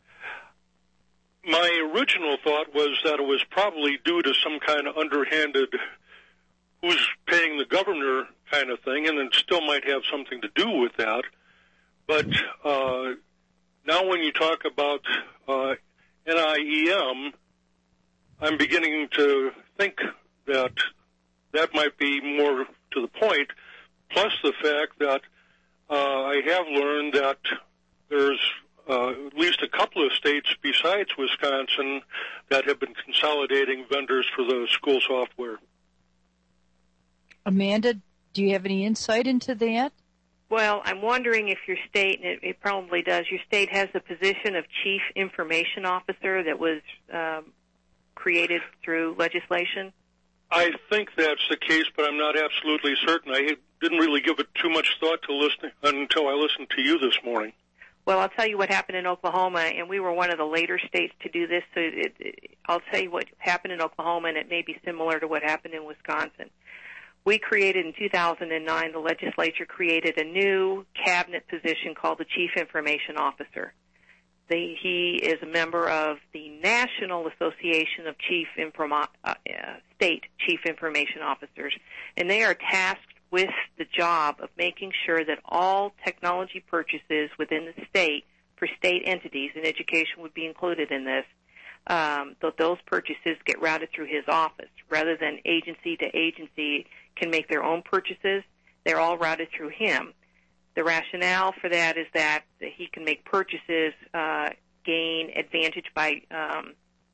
My original thought was that it was probably due to some kind of underhanded who's paying the governor kind of thing, and it still might have something to do with that. But uh, now when you talk about uh, N I E M, I'm beginning to think that that might be more to the point, plus the fact that uh, I have learned that there's uh, at least a couple of states besides Wisconsin that have been consolidating vendors for the school software. Amanda, do you have any insight into that? Well, I'm wondering if your state, and it, it probably does, your state has the position of Chief Information Officer that was um, created through legislation? I think that's the case, but I'm not absolutely certain. I didn't really give it too much thought to listening until I listened to you this morning. Well, I'll tell you what happened in Oklahoma, and we were one of the later states to do this. So it, it, I'll tell you what happened in Oklahoma, and it may be similar to what happened in Wisconsin. We created in two thousand nine, the legislature created a new cabinet position called the Chief Information Officer. The, he is a member of the National Association of Chief Informa- uh, uh, State Chief Information Officers, and they are tasked with the job of making sure that all technology purchases within the state for state entities, and education would be included in this, um, that those purchases get routed through his office. Rather than agency to agency can make their own purchases, they're all routed through him. The rationale for that is that he can make purchases, uh, gain advantage by um,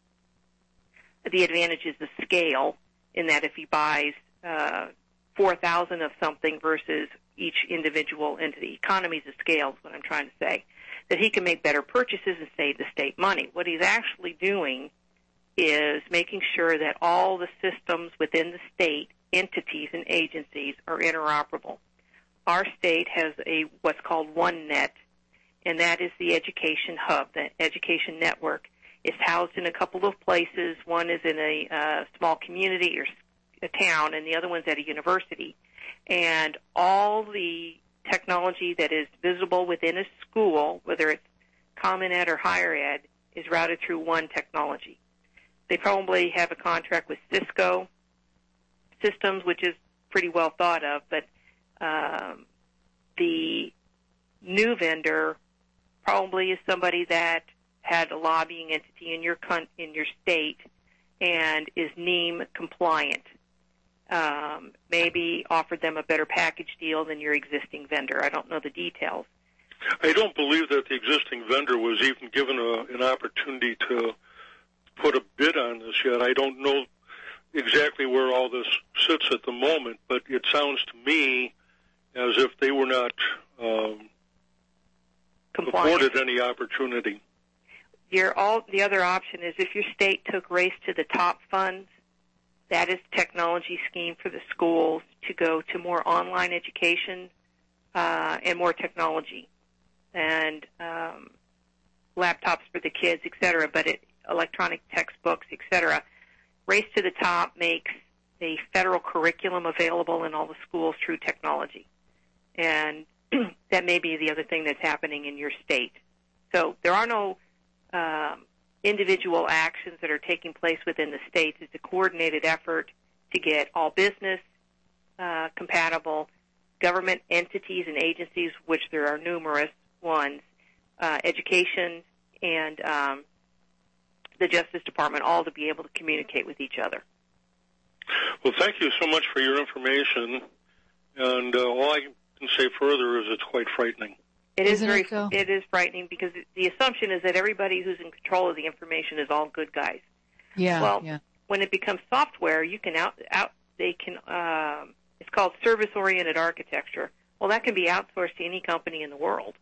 the advantages of scale, in that if he buys uh, four thousand of something versus each individual entity, economies of scale is what I'm trying to say, that he can make better purchases and save the state money. What he's actually doing is making sure that all the systems within the state, entities and agencies, are interoperable. Our state has a what's called OneNet, and that is the education hub, the education network. It's housed in a couple of places. One is in a uh, small community or a town, and the other one's at a university. And all the technology that is visible within a school, whether it's Common Ed or Higher Ed, is routed through one technology. They probably have a contract with Cisco Systems, which is pretty well thought of, but um, the new vendor probably is somebody that had a lobbying entity in your con- in your state and is N E A M compliant. Um, maybe offered them a better package deal than your existing vendor. I don't know the details. I don't believe that the existing vendor was even given a, an opportunity to put a bid on this yet. I don't know exactly where all this sits at the moment, but it sounds to me as if they were not um, afforded any opportunity. Your all the other option is if your state took Race to the Top funds, that is the technology scheme for the schools to go to more online education uh, and more technology and um, laptops for the kids, et cetera, but it, electronic textbooks, et cetera. Race to the Top makes the federal curriculum available in all the schools through technology. And that may be the other thing that's happening in your state. So there are no um, individual actions that are taking place within the states. It's a coordinated effort to get all business uh, compatible, government entities and agencies, which there are numerous ones, uh, education, and um, the Justice Department, all to be able to communicate with each other. Well, thank you so much for your information. And uh, all I can say further is it's quite frightening. It is Isn't very, it, though? it is frightening because the assumption is that everybody who's in control of the information is all good guys. Yeah. Well, yeah. when it becomes software, you can out out. They can. Um, it's called service-oriented architecture. Well, that can be outsourced to any company in the world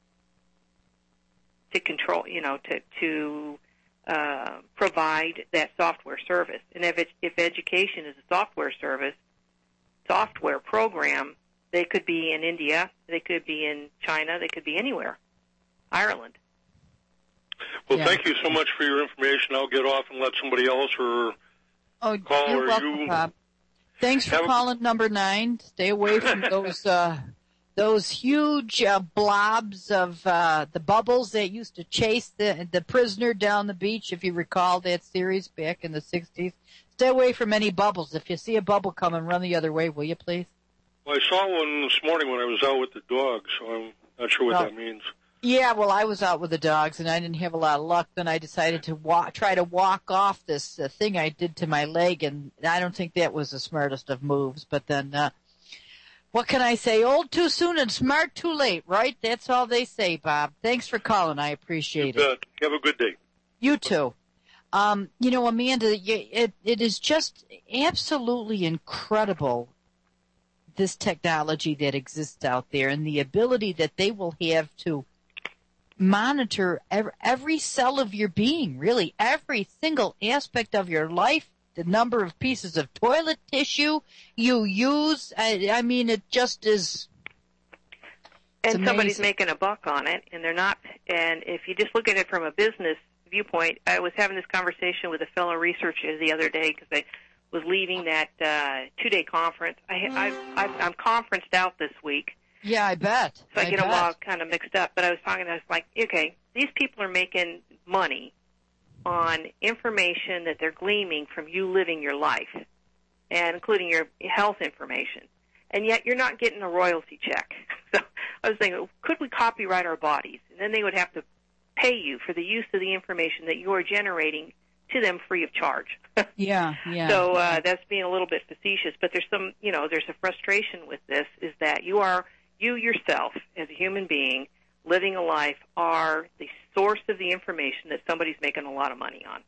to control. You know, to to uh, provide that software service. And if it, if education is a software service, software program, they could be in India, they could be in China, they could be anywhere, Ireland. Well, Yeah. thank you so much for your information. I'll get off and let somebody else or Oh, call you're or welcome, you. Bob. Thanks for Have a- calling number nine. Stay away from those uh, those huge uh, blobs of uh, the bubbles that used to chase the the prisoner down the beach. If you recall that series back in the sixties, stay away from any bubbles. If you see a bubble coming, run the other way, will you, please? Well, I saw one this morning when I was out with the dog, so I'm not sure what Well, that means. Yeah, well, I was out with the dogs, and I didn't have a lot of luck. Then I decided to walk, try to walk off this uh, thing I did to my leg, and I don't think that was the smartest of moves. But then, uh, what can I say? Old too soon and smart too late, right? That's all they say, Bob. Thanks for calling. I appreciate You it. bet. Have a good day. You too. Um, you know, Amanda, it, it is just absolutely incredible this technology that exists out there and the ability that they will have to monitor every, every cell of your being, really, every single aspect of your life, the number of pieces of toilet tissue you use. I, I mean, it just is. And somebody's making a buck on it, and they're not. And if you just look at it from a business viewpoint, I was having this conversation with a fellow researcher the other day because I was leaving that uh, two-day conference. I, I, I, I'm conferenced out this week. Yeah, I bet. So I, I get bet. them all kind of mixed up. But I was talking, I was like, okay, these people are making money on information that they're gleaming from you living your life, and including your health information. And yet you're not getting a royalty check. So I was thinking, could we copyright our bodies? And then they would have to pay you for the use of the information that you are generating to them free of charge. Yeah, yeah. So uh, that's being a little bit facetious, but there's some, you know, there's a frustration with this, is that you are, you yourself as a human being living a life are the source of the information that somebody's making a lot of money on.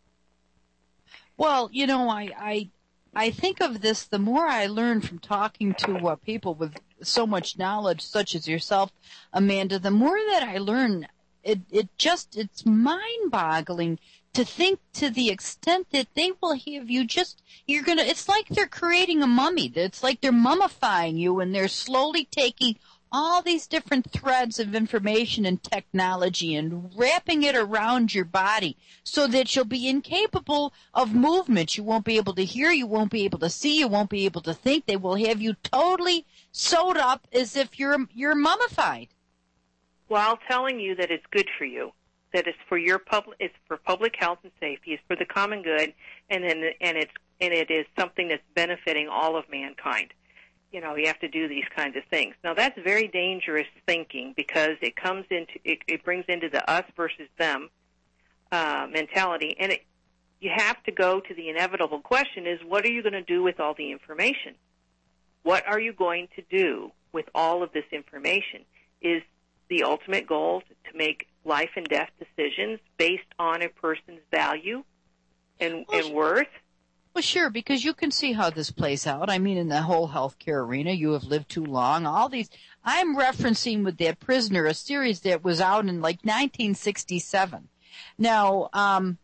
Well, you know, I, I, I think of this, the more I learn from talking to uh, people with so much knowledge, such as yourself, Amanda, the more that I learn, it, it just, it's mind-boggling to think to the extent that they will have you just, you're going to, it's like they're creating a mummy. It's like they're mummifying you, and they're slowly taking all these different threads of information and technology and wrapping it around your body so that you'll be incapable of movement. You won't be able to hear, you won't be able to see, you won't be able to think. They will have you totally sewed up as if you're you're mummified. While telling you that it's good for you, that it's for your public, it's for public health and safety, it's for the common good, and then and it's and it is something that's benefiting all of mankind. You know, you have to do these kinds of things. Now, that's very dangerous thinking, because it comes into it, it brings into the us versus them uh, mentality, and it, you have to go to the inevitable question: is what are you going to do with all the information? What are you going to do with all of this information? Is the ultimate goal to make life and death decisions based on a person's value and, well, and worth? Well, sure, because you can see how this plays out. I mean, in the whole healthcare arena, you have lived too long. All these, I'm referencing with that prisoner, a series that was out in like nineteen sixty-seven. Now, um,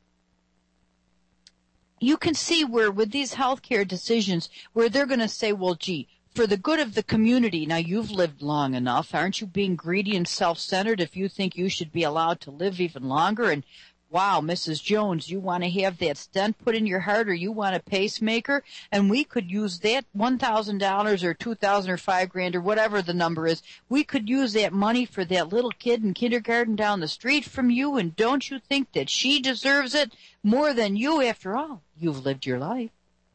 you can see where with these healthcare decisions, where they're going to say, well, gee, for the good of the community, now you've lived long enough. Aren't you being greedy and self-centered if you think you should be allowed to live even longer? And wow, Missus Jones, you want to have that stent put in your heart, or you want a pacemaker, and we could use that one thousand dollars or two thousand dollars or five grand or whatever the number is. We could use that money for that little kid in kindergarten down the street from you, and don't you think that she deserves it more than you? After all, you've lived your life.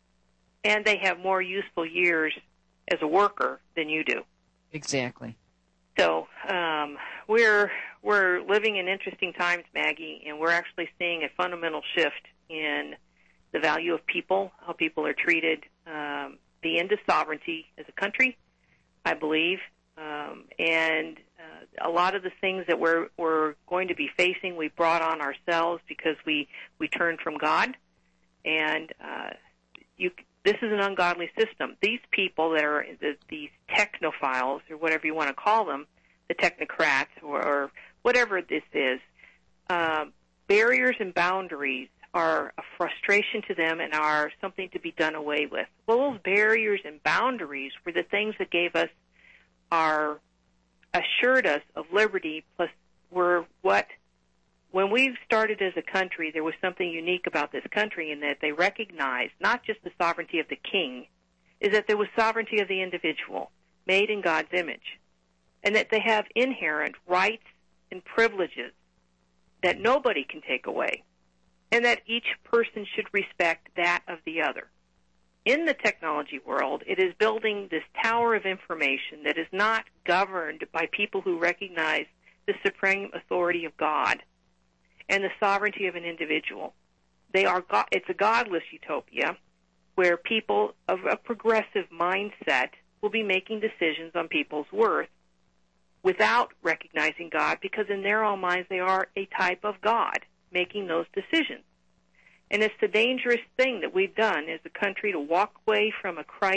And they have more useful years as a worker than you do. Exactly. So um, we're we're living in interesting times, Maggie, and we're actually seeing a fundamental shift in the value of people, how people are treated, um, the end of sovereignty as a country, I believe, um, and uh, a lot of the things that we're we're going to be facing, we brought on ourselves because we we turned from God, and uh, you. This is an ungodly system. These people that are the, these technophiles, or whatever you want to call them, the technocrats, or, or whatever this is, uh, barriers and boundaries are a frustration to them and are something to be done away with. Well, those barriers and boundaries were the things that gave us our, assured us of liberty, plus were what, when we started as a country, there was something unique about this country in that they recognized not just the sovereignty of the king, is that there was sovereignty of the individual, made in God's image, and that they have inherent rights and privileges that nobody can take away, and that each person should respect that of the other. In the technology world, it is building this tower of information that is not governed by people who recognize the supreme authority of God and the sovereignty of an individual. They are go- it's a godless utopia where people of a progressive mindset will be making decisions on people's worth without recognizing God, because in their own minds they are a type of God making those decisions. And it's the dangerous thing that we've done as a country, to walk away from a Christ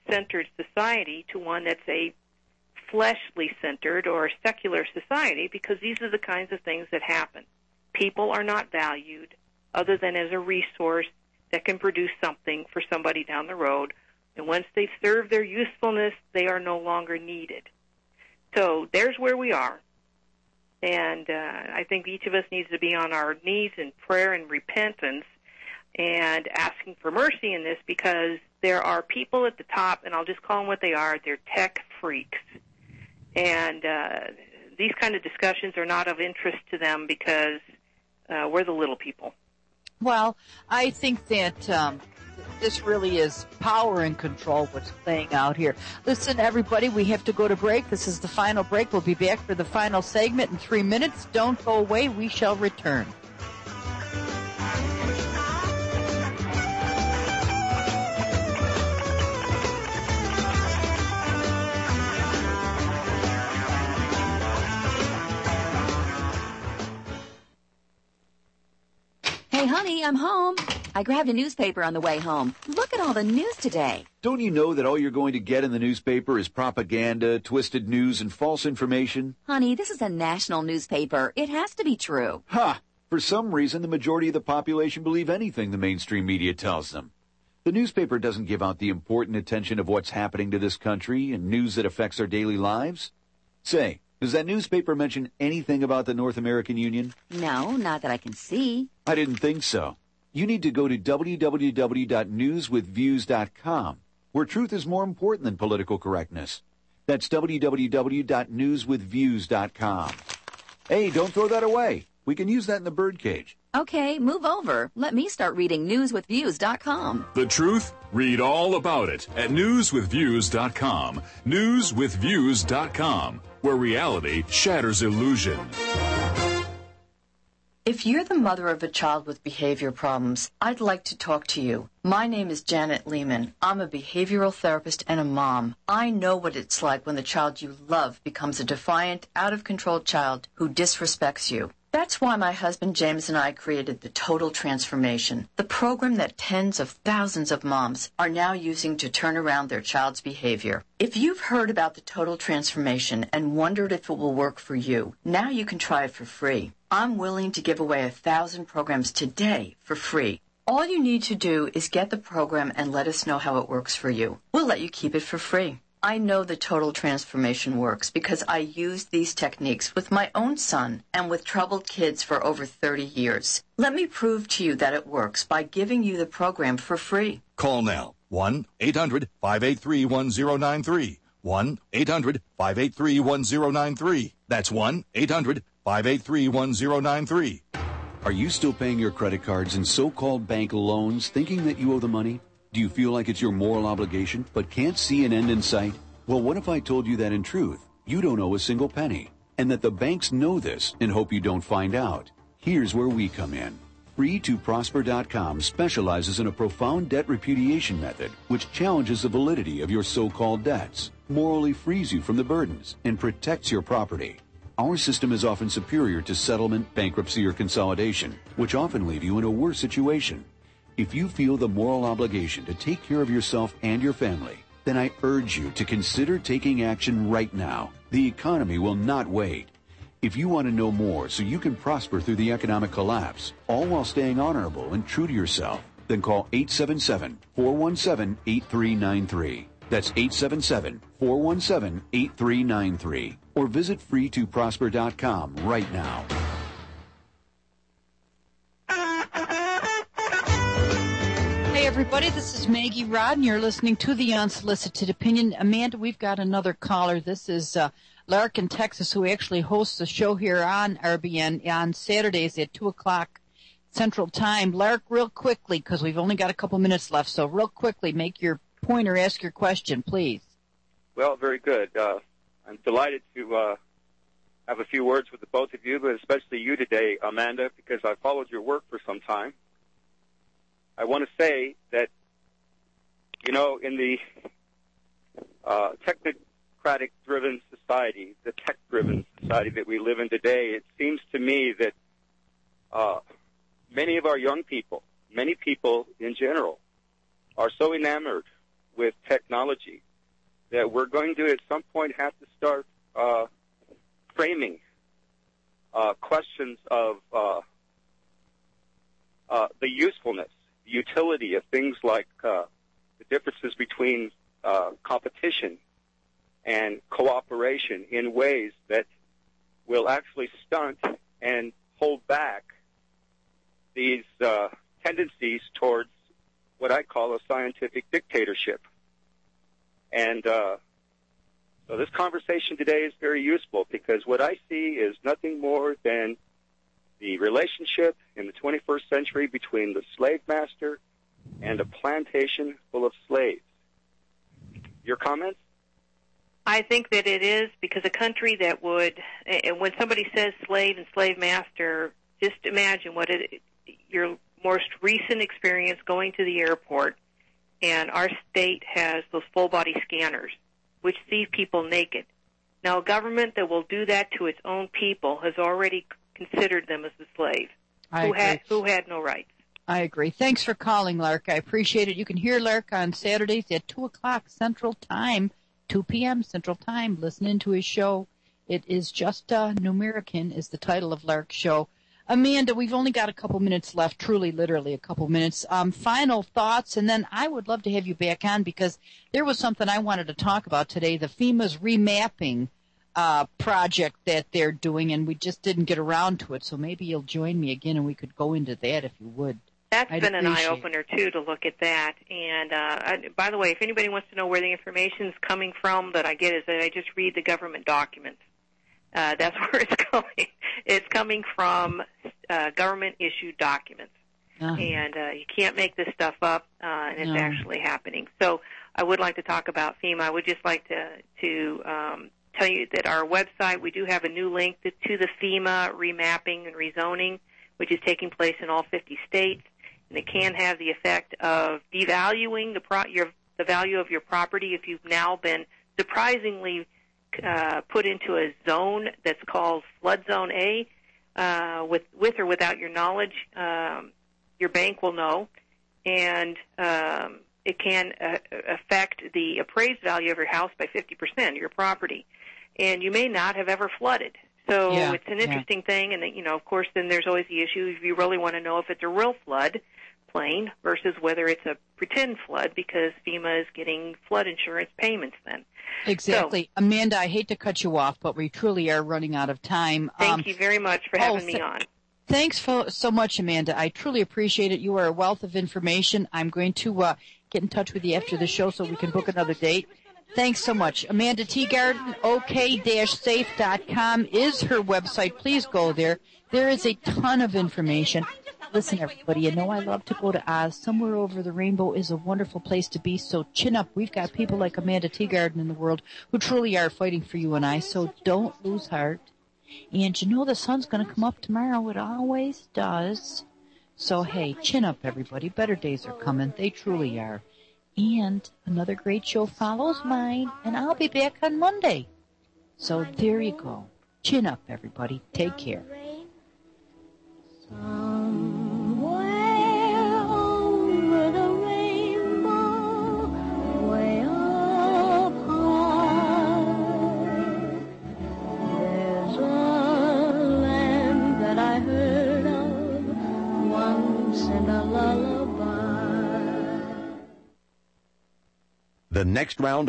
Christ-centered society to one that's a fleshly-centered or a secular society, because these are the kinds of things that happen. People are not valued other than as a resource that can produce something for somebody down the road. And once they've served their usefulness, they are no longer needed. So there's where we are. And uh, I think each of us needs to be on our knees in prayer and repentance and asking for mercy in this, because there are people at the top, and I'll just call them what they are, they're tech freaks. And uh, these kind of discussions are not of interest to them because uh, we're the little people. Well, I think that um, this really is power and control what's playing out here. Listen, everybody, we have to go to break. This is the final break. We'll be back for the final segment in three minutes. Don't go away. We shall return. Hey, honey, I'm home. I grabbed a newspaper on the way home. Look at all the news today. Don't you know that all you're going to get in the newspaper is propaganda, twisted news, and false information? Honey, this is a national newspaper. It has to be true. Ha! For some reason, the majority of the population believe anything the mainstream media tells them. The newspaper doesn't give out the important attention of what's happening to this country and news that affects our daily lives. Say, does that newspaper mention anything about the North American Union? No, not that I can see. I didn't think so. You need to go to w w w dot news with views dot com, where truth is more important than political correctness. That's w w w dot news with views dot com. Hey, don't throw that away. We can use that in the birdcage. Okay, move over. Let me start reading news with views dot com. The truth? Read all about it at news with views dot com. news with views dot com, where reality shatters illusion. If you're the mother of a child with behavior problems, I'd like to talk to you. My name is Janet Lehman. I'm a behavioral therapist and a mom. I know what it's like when the child you love becomes a defiant, out-of-control child who disrespects you. That's why my husband James and I created the Total Transformation, the program that tens of thousands of moms are now using to turn around their child's behavior. If you've heard about the Total Transformation and wondered if it will work for you, now you can try it for free. I'm willing to give away a thousand programs today for free. All you need to do is get the program and let us know how it works for you. We'll let you keep it for free. I know the Total Transformation works because I used these techniques with my own son and with troubled kids for over thirty years. Let me prove to you that it works by giving you the program for free. Call now. one eight hundred five eight three one zero nine three. one eight hundred five eight three one zero nine three. That's one eight hundred five eight three one zero nine three. Are you still paying your credit cards and so-called bank loans thinking that you owe the money? Do you feel like it's your moral obligation but can't see an end in sight? Well, what if I told you that in truth, you don't owe a single penny, and that the banks know this and hope you don't find out? Here's where we come in. free to prosper dot com specializes in a profound debt repudiation method which challenges the validity of your so-called debts, morally frees you from the burdens, and protects your property. Our system is often superior to settlement, bankruptcy, or consolidation, which often leave you in a worse situation. If you feel the moral obligation to take care of yourself and your family, then I urge you to consider taking action right now. The economy will not wait. If you want to know more so you can prosper through the economic collapse, all while staying honorable and true to yourself, then call eight seven seven, four one seven, eight three nine three. That's eight seven seven, four one seven, eight three nine three. Or visit free to prosper dot com right now. Hey everybody, this is Maggie Rod and you're listening to the Unsolicited Opinion. Amanda, we've got another caller. This is uh, Lark in Texas, who actually hosts a show here on R B N on Saturdays at two o'clock Central Time. Lark, real quickly, because we've only got a couple minutes left, so real quickly, make your point or ask your question, please. Well, very good. Uh, I'm delighted to uh, have a few words with the both of you, but especially you today, Amanda, because I followed your work for some time. I want to say that, you know, in the uh, technocratic-driven society, the tech-driven society that we live in today, it seems to me that uh, many of our young people, many people in general, are so enamored with technology that we're going to at some point have to start uh, framing uh, questions of uh, uh, the usefulness, the utility of things like uh, the differences between uh, competition and cooperation in ways that will actually stunt and hold back these uh, tendencies towards what I call a scientific dictatorship. And uh, so this conversation today is very useful because what I see is nothing more than the relationship in the twenty-first century between the slave master and a plantation full of slaves. Your comments? I think that it is because a country that would, and when somebody says slave and slave master, just imagine what it, your most recent experience going to the airport, and our state has those full-body scanners, which see people naked. Now, a government that will do that to its own people has already considered them as a slave, I who agree. had who had no rights. I agree. Thanks for calling, Lark. I appreciate it. You can hear Lark on Saturdays at two o'clock Central Time, two p.m. Central Time, listening to his show. It is Just a Numerican is the title of Lark's show. Amanda, we've only got a couple minutes left, truly, literally a couple minutes. Um, final thoughts, and then I would love to have you back on because there was something I wanted to talk about today, the FEMA's remapping uh, project that they're doing, and we just didn't get around to it, so maybe you'll join me again and we could go into that if you would. That's I'd been an appreciate eye-opener, too, to look at that. And, uh, I, by the way, if anybody wants to know where the information's coming from that I get is that I just read the government documents. Uh, that's where it's coming. It's coming from uh, government-issued documents. Uh-huh. And uh, you can't make this stuff up, uh, and it's No. actually happening. So I would like to talk about FEMA. I would just like to, to um, tell you that our website, we do have a new link to, to the FEMA remapping and rezoning, which is taking place in all fifty states. And it can have the effect of devaluing the pro- your the value of your property if you've now been surprisingly uh, put into a zone that's called Flood Zone A, uh, with with or without your knowledge. Um, your bank will know, and um, it can uh, affect the appraised value of your house by fifty percent of your property. And you may not have ever flooded. So Yeah, it's an yeah. interesting thing, and, you know, of course, then there's always the issue if you really want to know if it's a real flood plain versus whether it's a pretend flood because FEMA is getting flood insurance payments then. Exactly. Amanda, I hate to cut you off, but we truly are running out of time. Thank Um, you very much for oh, having me th- on. Thanks for, so much, Amanda. I truly appreciate it. You are a wealth of information. I'm going to uh, get in touch with you after the show so we can book another date. Thanks so much. Amanda Teagarden, O K safe dot com is her website. Please go there. There is a ton of information. Listen, everybody, you know I love to go to Oz. Somewhere over the rainbow is a wonderful place to be, so chin up. We've got people like Amanda Teagarden in the world who truly are fighting for you and I, so don't lose heart. And you know the sun's going to come up tomorrow. It always does. So, hey, chin up, everybody. Better days are coming. They truly are. And another great show follows mine, and I'll be back on Monday. So there you go. Chin up, everybody. Take care. The next round